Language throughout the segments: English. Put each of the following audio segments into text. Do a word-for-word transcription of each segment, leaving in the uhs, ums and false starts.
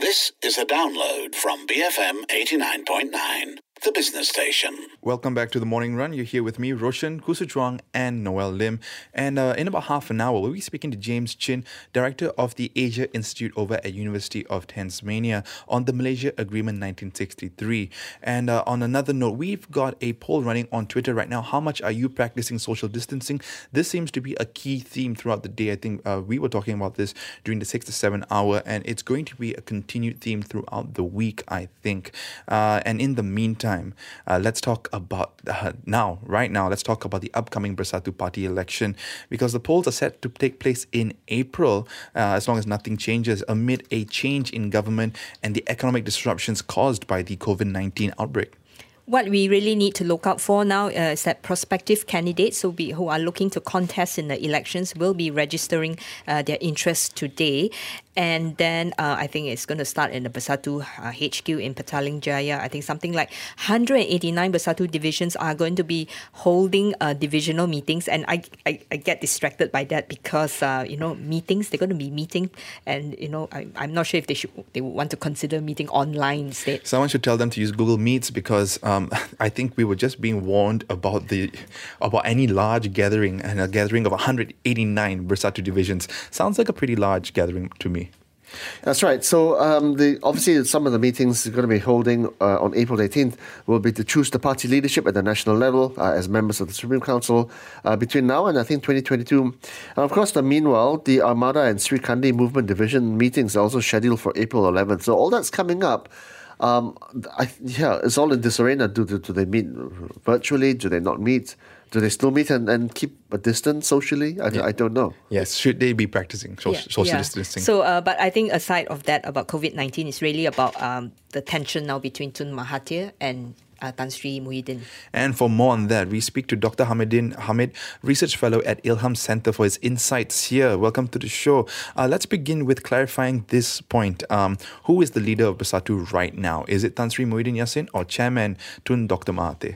This is a download from B F M eighty-nine point nine, the business station. Welcome back to The Morning Run. You're here with me, Roshan, Khoo Hsu Chuang and Noel Lim. And uh, in about half an hour, we'll be speaking to James Chin, Director of the Asia Institute over at University of Tasmania on the Malaysia Agreement nineteen sixty-three. And uh, on another note, we've got a poll running on Twitter right now. How much are you practicing social distancing? This seems to be a key theme throughout the day. I think uh, we were talking about this during the six to seven hour, and it's going to be a continued theme throughout the week, I think. Uh, and in the meantime, uh, let's talk about uh, now, right now, let's talk about the upcoming Bersatu Party election, because the polls are set to take place in April, uh, as long as nothing changes, amid a change in government and the economic disruptions caused by the COVID nineteen outbreak. What we really need to look out for now uh, is that prospective candidates who, be, who are looking to contest in the elections will be registering uh, their interest today. And then uh, I think it's going to start in the Bersatu uh, H Q in Petaling Jaya. I think something like one hundred eighty-nine Bersatu divisions are going to be holding uh, divisional meetings. And I, I, I get distracted by that because, uh, you know, meetings, they're going to be meeting. And, you know, I, I'm not sure if they should they would want to consider meeting online instead. Someone should tell them to use Google Meets, because um, I think we were just being warned about the about any large gathering, and a gathering of one hundred eighty-nine Bersatu divisions. Sounds like a pretty large gathering to me. That's right. So um, the obviously some of the meetings we're going to be holding uh, on April eighteenth will be to choose the party leadership at the national level uh, as members of the Supreme Council uh, between now and I think twenty twenty-two. And of course, the meanwhile, the Armada and Sri Kandi Movement Division meetings are also scheduled for April eleventh. So all that's coming up. Um, I, yeah, it's all in disarray now. Do, do, do they meet virtually? Do they not meet? Do they still meet and, and keep a distance socially? I, yeah. I don't know. Yes, should they be practicing social, yeah. social yeah. distancing? So, uh, but I think aside of that, about COVID nineteen, it's really about um, the tension now between Tun Mahathir and Uh, Tan Sri Muhyiddin. And for more on that, we speak to Doctor Hamidin Hamid, Research Fellow at Ilham Centre, for his insights here. Welcome to the show. Uh, let's begin with clarifying this point. Um, who is the leader of Bersatu right now? Is it Tan Sri Muhyiddin Yassin or Chairman Tun Doctor Mahathir?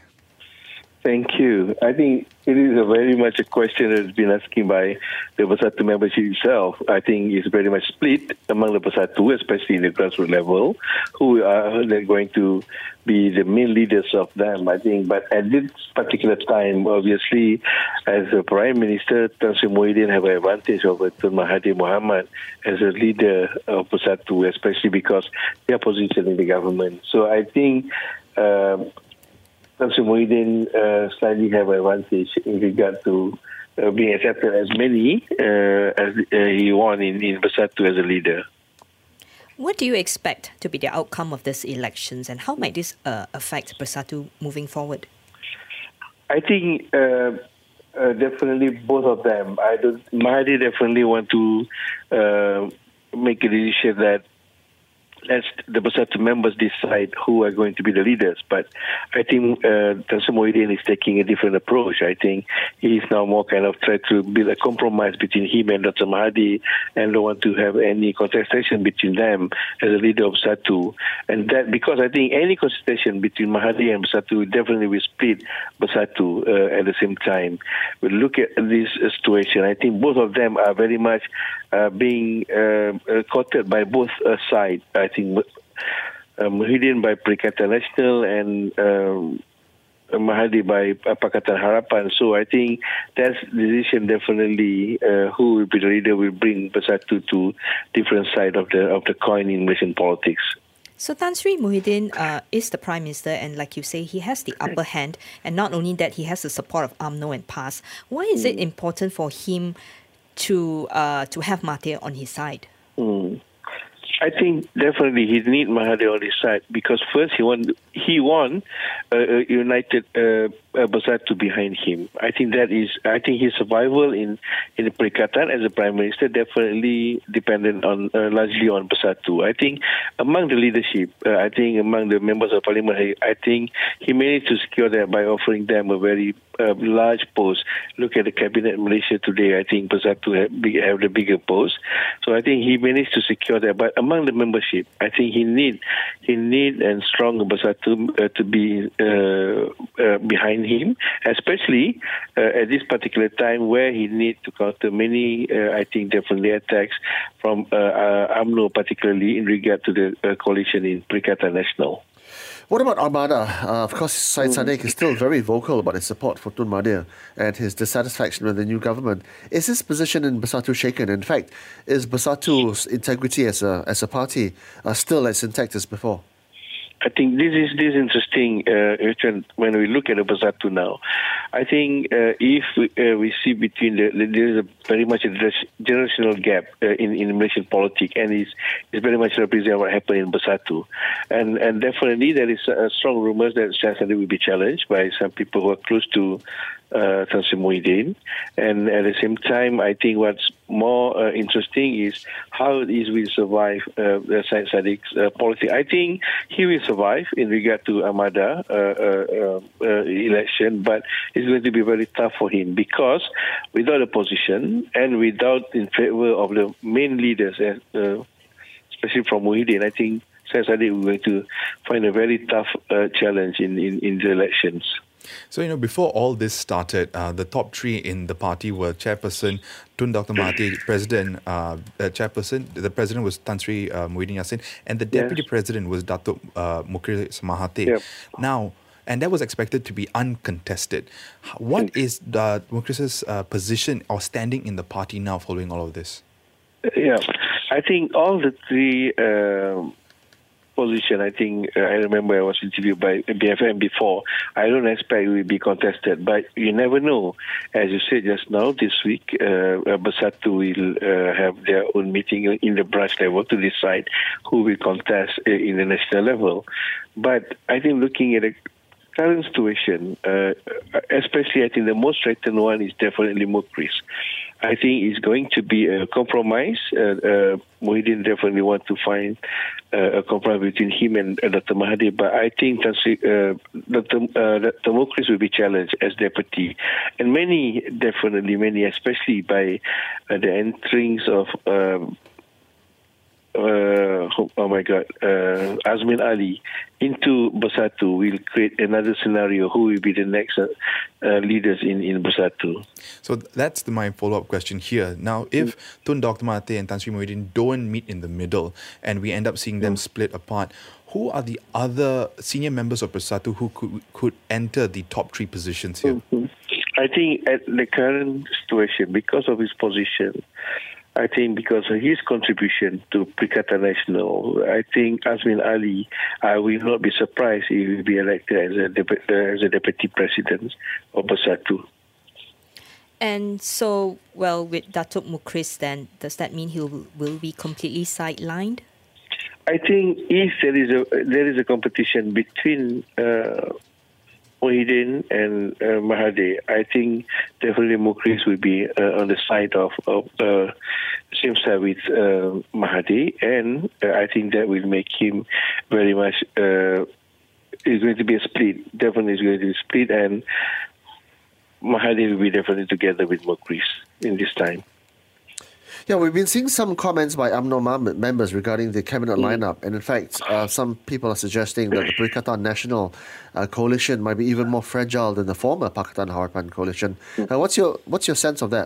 Thank you. I think it is a very much a question that's been asking by the Bersatu membership itself. I think it's very much split among the Bersatu, especially in the grassroots level, who are they're going to be the main leaders of them, I think. But at this particular time, obviously, as the Prime Minister, Tan Sri Muhyiddin have an advantage over Tun Mahathir Mohamad as a leader of Bersatu, especially because their position in the government. So I think Um, Tan Sri Muhyiddin uh, slightly have an advantage in regard to uh, being accepted as many uh, as uh, he won in, in Bersatu as a leader. What do you expect to be the outcome of these elections, and how might this uh, affect Bersatu moving forward? I think uh, uh, definitely both of them. I don't, Mahathir definitely want to uh, make a decision that let the Bersatu members decide who are going to be the leaders. But I think uh, Tan Sri Muhyiddin is taking a different approach. I think he is now more kind of trying to build a compromise between him and Doctor Mahathir, and don't want to have any contestation between them as a leader of Bersatu. And that because I think any contestation between Mahathir and Bersatu definitely will split Bersatu uh, at the same time. We look at this uh, situation. I think both of them are very much uh, being uh, uh, courted by both uh, sides. I think uh, Muhyiddin by Perikatan Nasional and um, Mahathir by Pakatan Harapan. So I think that's the decision definitely uh, who will be the leader will bring Bersatu to different side of the of the coin in Malaysian politics. So Tan Sri Muhyiddin uh, is the Prime Minister, and like you say, he has the upper hand, and not only that, he has the support of U M N O and P A S. Why is it important for him to uh, to have Mahathir on his side? Mm. I think definitely he need Mahathir on his side because first he won he won uh, a united uh, uh, Bersatu behind him. I think that is I think his survival in in the Perikatan as a Prime Minister definitely dependent on uh, largely on Bersatu. I think among the leadership, uh, I think among the members of Parliament, I, I think he managed to secure that by offering them a very uh, large post. Look at the cabinet in Malaysia today. I think Bersatu have, big, have the bigger post. So I think he managed to secure that. But among the membership, I think he need he need and strong Bersatu uh, to be uh, uh, behind in him, especially uh, at this particular time where he needs to counter many, uh, I think, definitely attacks from uh, uh, U M N O, particularly in regard to the uh, coalition in Perikatan Nasional. What about Armada? Uh, of course, Syed Saddiq is still very vocal about his support for Tun Mahathir and his dissatisfaction with the new government. Is his position in Bersatu shaken? In fact, is Bersatu's integrity as a as a party uh, still as intact as before? I think this is this is interesting, uh, when we look at the Bersatu now. I think uh, if we, uh, we see between the, there is a very much a generational gap uh, in in Malaysian politics, and it's, it's very much represent what happened in Bersatu, and and definitely there is a strong rumors that Syed Saddiq will be challenged by some people who are close to Uh, Tan Sri Muhyiddin, and at the same time, I think what's more uh, interesting is how it will survive uh, Syed Saddiq's uh, policy. I think he will survive in regard to Armada uh, uh, uh, election, but it's going to be very tough for him because without a position and without in favor of the main leaders, uh, especially from Muhyiddin, I think Syed Saddiq will going to find a very tough uh, challenge in, in, in the elections. So, you know, before all this started, uh, the top three in the party were Chairperson Tun Doctor Mahathir, President, uh, uh, Chairperson, the President was Tan Sri uh, Muhyiddin Yassin, and the Deputy Yes. President was Datuk uh, Mukhris Mahathir. Yep. Now, and that was expected to be uncontested. What is the Mukhris's uh, position or standing in the party now following all of this? Yeah, I think all the three uh, position, I think, uh, I remember I was interviewed by B F M before. I don't expect it will be contested, but you never know. As you said just now, this week, uh, Bersatu will uh, have their own meeting in the branch level to decide who will contest uh, in the national level. But I think looking at the current situation, uh, especially I think the most threatened one is definitely Mukhris. I think it's going to be a compromise. Uh, uh, Muhyiddin definitely want to find uh, a compromise between him and uh, Doctor Mahathir, but I think uh, Doctor Uh, Doctor Mukhris will be challenged as deputy, and many, definitely many, especially by uh, the entrings of um, uh, oh my God, uh, Azmin Ali into Bersatu will create another scenario. Who will be the next uh, uh, leaders in, in Bersatu? So that's the, my follow-up question here. Now, if mm. Tun Doctor Mahathir and Tan Sri Muhyiddin don't meet in the middle and we end up seeing them mm. split apart, who are the other senior members of Bersatu who could, could enter the top three positions here? Mm-hmm. I think at the current situation, because of his position, I think because of his contribution to Perikatan Nasional, I think Azmin Ali, I will not be surprised if he will be elected as a, dep- as a deputy president of Bersatu. And so, well, with Datuk Mukhris then, does that mean he will, will be completely sidelined? I think if there is a there is a competition between uh, Muhyiddin and uh, Mahathir, I think definitely Mukhris will be uh, on the side of, of uh, same side with uh, Mahathir, and uh, I think that will make him very much. Uh, it's going to be a split. Definitely, it's going to be a split, and Mahathir will be definitely together with Mukhris in this time. Yeah, we've been seeing some comments by U M N O members regarding the cabinet mm. lineup, and in fact, uh, some people are suggesting that the Perikatan Nasional uh, coalition might be even more fragile than the former Pakatan Harapan coalition. Mm. Uh, what's your what's your sense of that?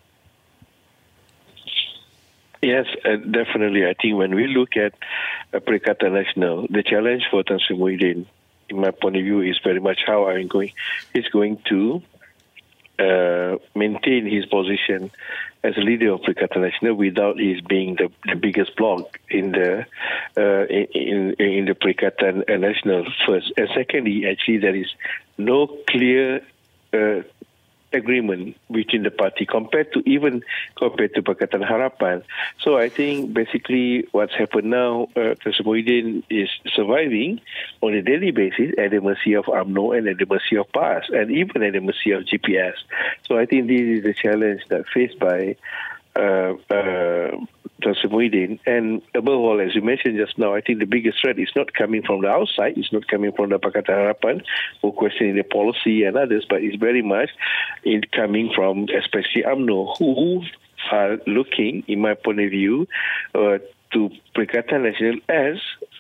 Yes, uh, definitely. I think when we look at uh, Perikatan Nasional, the challenge for Tan Sri Muhyiddin, in my point of view, is very much how I'm going. He's going to uh, maintain his position as a leader of Perikatan Nasional without his being the, the biggest bloc in the uh, in in the Perikatan Nasional first. And secondly, actually, there is no clear uh, agreement between the party compared to even compared to Pakatan Harapan. So I think basically what's happened now, uh, Tan Sri Muhyiddin is surviving on a daily basis at the mercy of U M N O and at the mercy of P A S and even at the mercy of G P S. So I think this is the challenge that faced by uh, uh, Tan Sri Muhyiddin. And above all, as you mentioned just now, I think the biggest threat is not coming from the outside, it's not coming from the Pakatan Harapan who questioning the policy and others, but it's very much it coming from especially U M N O who are looking, in my point of view, uh, to Perikatan Nasional as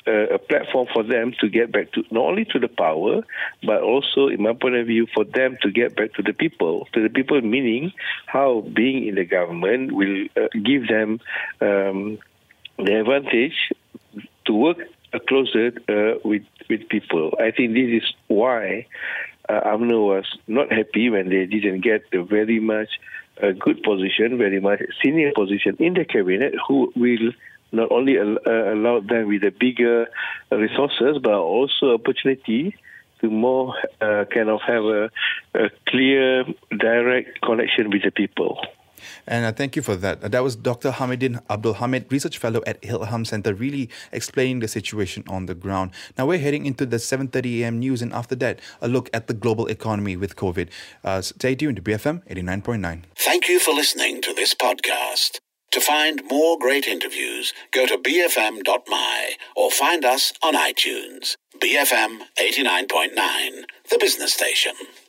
a, a platform for them to get back to not only to the power, but also, in my point of view, for them to get back to the people. To the people, meaning how being in the government will uh, give them um, the advantage to work uh, closer uh, with with people. I think this is why uh, UMNO was not happy when they didn't get the very much a good position, very much senior position in the cabinet, who will not only al- uh, allow them with the bigger resources, but also opportunity to more uh, kind of have a, a clear, direct connection with the people. And uh, thank you for that. Uh, that was Doctor Hamidin Abdul Hamid, Research Fellow at Ilham Center, really explaining the situation on the ground. Now we're heading into the seven thirty a.m. news, and after that, a look at the global economy with COVID. Uh, stay tuned to B F M eighty-nine point nine. Thank you for listening to this podcast. To find more great interviews, go to b f m dot m y or find us on iTunes. B F M eighty-nine point nine, the business station.